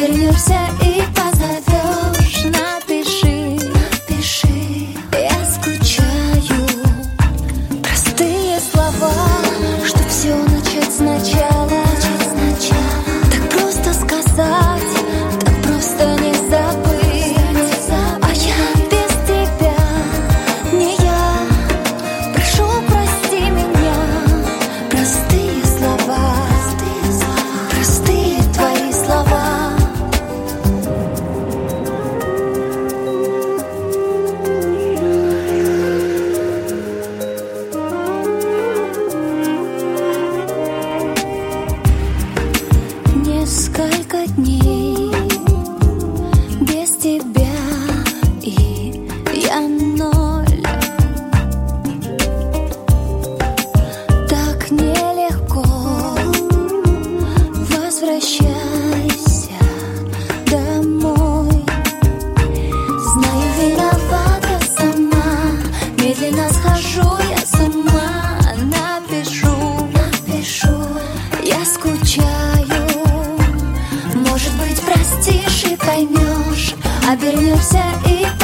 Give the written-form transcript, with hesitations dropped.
обернешься и позовешь. Напиши, я скучаю. Простые слова, чтоб все начать сначала. Так просто сказать, так просто не забыть. А я без тебя, не я. Прошу, прости меня. Простые слова, простые твои слова. Несколько дней без тебя, и я ноль. Так нелегко. Возвращайся домой. Знаю, виновата сама. Медленно схожу я с ума. Напишу, я скучаю. Может быть, простишь и поймешь. Обернешься и